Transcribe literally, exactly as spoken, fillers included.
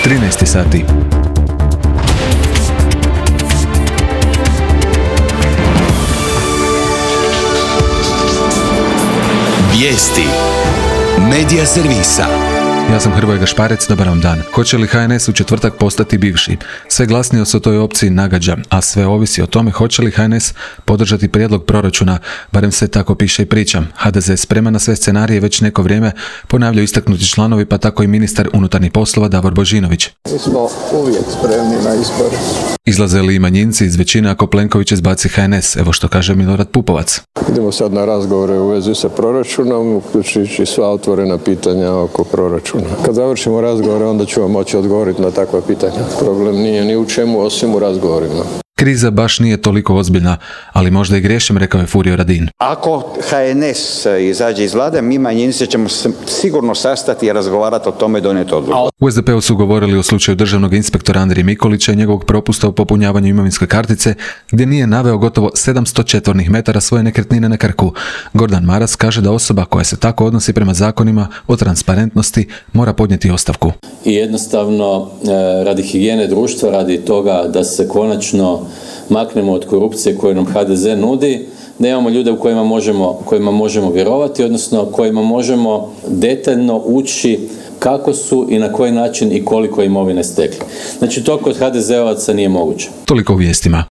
trinaest sati. Vijesti Medija servisa. Ja sam Hrvoje Gašparec, dobar vam dan. Hoće li H N S u četvrtak postati bivši? Sve glasnije se o toj opciji nagađa, a sve ovisi o tome hoće li H N S podržati prijedlog proračuna, barem se tako piše i priča. H D Z je spreman na sve scenarije već neko vrijeme, ponavljaju istaknuti članovi, pa tako i ministar unutarnjih poslova Davor Božinović. Mi smo uvijek spremni na izbore. Izlaze li i manjinci iz većine ako Plenković izbaci H N S? Evo što kaže Milorad Pupovac. Idemo sad na razgovore u vezi sa proračunom, uključujući sva otvorena pitanja oko proračuna. Kad završimo razgovore, onda ću vam moći odgovoriti na takva pitanja. Problem nije ni u čemu, osim u razgovorima. Kriza baš nije toliko ozbiljna, ali možda i griješim, rekao je Furio Radin. Ako H N S izađe iz vlade, mi manjinci ćemo se sigurno sastati i razgovarati o tome i donijeti odluku. U S D P-u su govorili o slučaju državnog inspektora Andrije Mikulića i njegovog propusta u popunjavanju imovinske kartice, gdje nije naveo gotovo sedamsto četvornih metara svoje nekretnine na Krku. Gordan Maras kaže da osoba koja se tako odnosi prema zakonima o transparentnosti mora podnijeti ostavku. I jednostavno radi higijene društva, radi toga da se konačno maknemo od korupcije koju nam H D Z nudi, da imamo ljude u kojima možemo, kojima možemo vjerovati, odnosno kojima možemo detaljno ući kako su i na koji način i koliko imovine stekli. Znači to kod H D Z-ovaca nije moguće. Toliko u vijestima.